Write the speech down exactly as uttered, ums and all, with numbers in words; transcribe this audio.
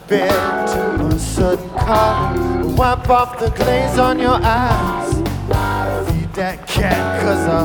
bed to a sudden call. Wipe off the glaze on your eyes. Feed that cat, cause I